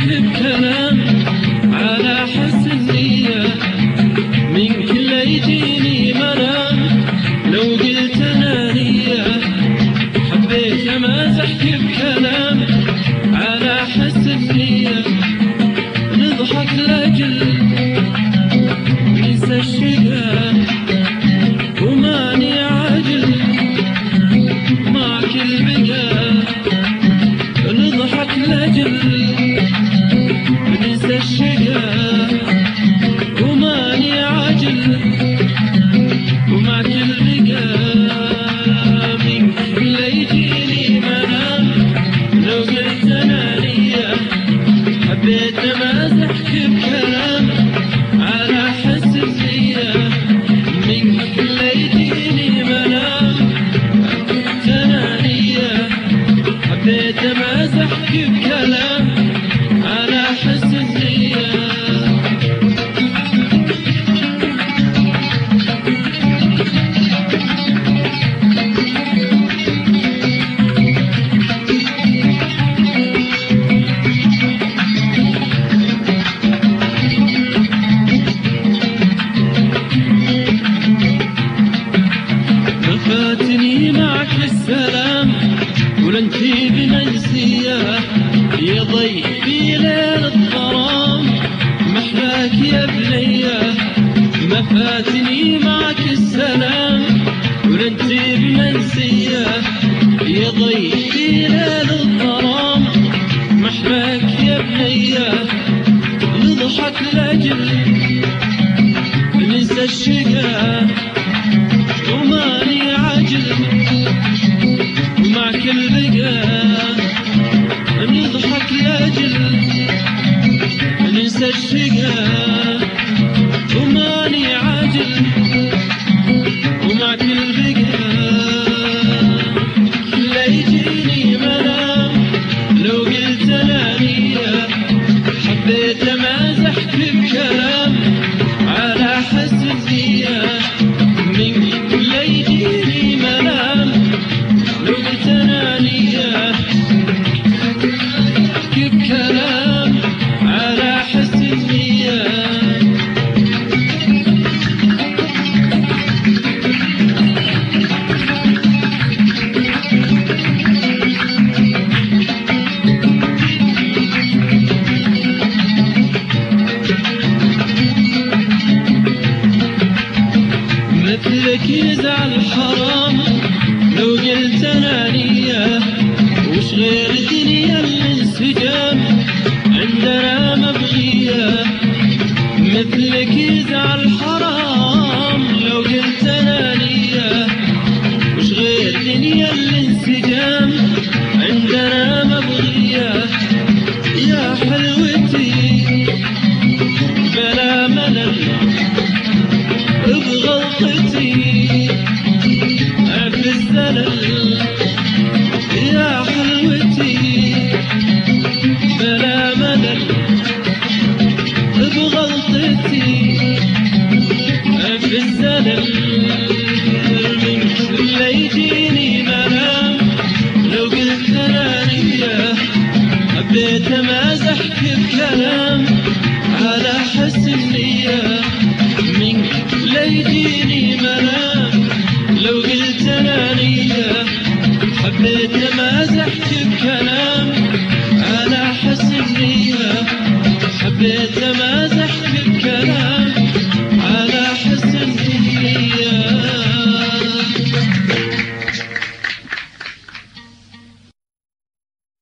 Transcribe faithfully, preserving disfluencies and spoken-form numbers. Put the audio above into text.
مازحك بكلام على حسن نية، من كل يجيني منام لو قلت انا نية. حبيت مازحك بكلام على حسن نية، نضحك لاجل ننسى الشقا وماني عاجل معك البقا. نضحك لاجل ننسى الشقا وماني عاجل ومعك البقا. من كل يجيني منام لو قلت انا نية. حبيت مازحك بكلام على حسن نية، من كل يجيني منام قلت انا نية. حبيت مازحك بكلام على حسن نية. فاتني معك السلام ولنتي بمنسية، يا ضيفي ليل الظلام محلاك يا بنية. ما فاتني معك السلام ولنتي بمنسية، يا ضيفي ليل الظلام محلاك يا بنية. نضحك لاجل ننسى الشقا وماني عاجل ومعك البقا. نضحك لاجل ننسى الشقا وماني عاجل ومعك البقا. لا يجيني منام لو قلت انا نية. حبيت مازحك بكلام على حسن نية، من كل يجيني منام لو قلت انا نية. بكلام على حسن نية. مثلك يزعل حرام لو قلت انا نية، وش غير دنيا الانسجام